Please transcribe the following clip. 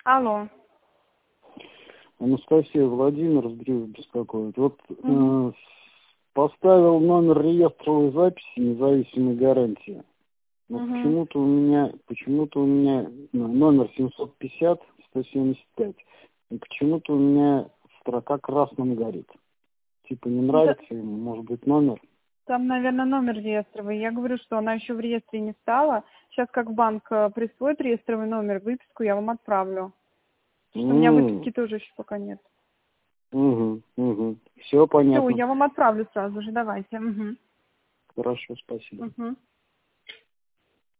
Алло. Анастасия, Владимир Андреев беспокоит. Вот поставил номер реестровой записи независимой гарантии. Но почему-то у меня номер 750-175. И почему-то у меня строка красным горит. Типа не нравится ему, может быть, номер? Там, наверное, номер реестровый. Я говорю, что она еще в реестре не стала. Сейчас как банк присвоит реестровый номер, выписку я вам отправлю. Что у меня выписки тоже еще пока нет. Все понятно. Все, я вам отправлю сразу же, давайте. Хорошо, спасибо.